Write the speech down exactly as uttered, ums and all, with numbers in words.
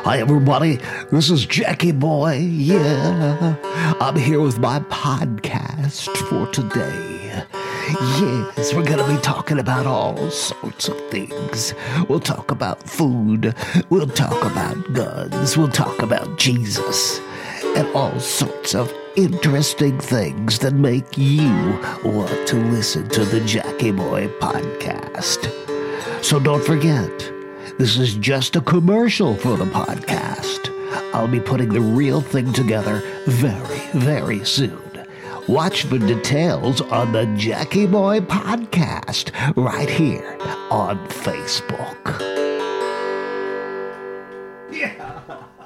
Hi, everybody. This is Jackie Boy. Yeah. I'm here with my podcast for today. Yes, we're going to be talking about all sorts of things. We'll talk about food. We'll talk about guns. We'll talk about Jesus. And all sorts of interesting things that make you want to listen to the Jackie Boy podcast. So don't forget, this is just a commercial for the podcast. I'll be putting the real thing together very, very soon. Watch for details on the Jackie Boy podcast right here on Facebook. Yeah.